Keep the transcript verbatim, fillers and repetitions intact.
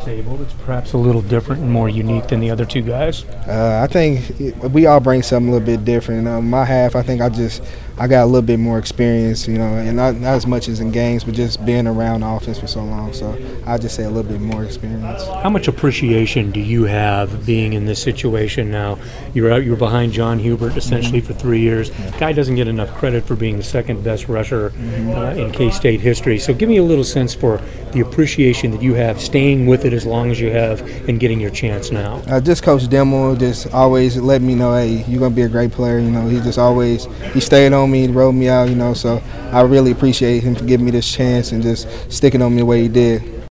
table that's perhaps a little different and more unique than the other two guys? Uh, I think we all bring something a little bit different. Um, my half, I think I just I got a little bit more experience, you know, and not, not as much as in games, but just being around the offense for so long. So I just say a little bit more experience. How much appreciation do you have being in this situation now? You're out, you're behind John Hubert essentially mm-hmm. for three years. Yeah. Guy doesn't get enough credit for being the second best rusher mm-hmm. uh, in K-State history. So give me a little sense for the appreciation that you have staying with it as long as you have and getting your chance now. Uh, just Coach Demmel just always let me know, hey, you're gonna be a great player. You know, he just always he stayed on me, wrote me out. You know, so I really appreciate him for giving me this chance and just sticking on me the way he did.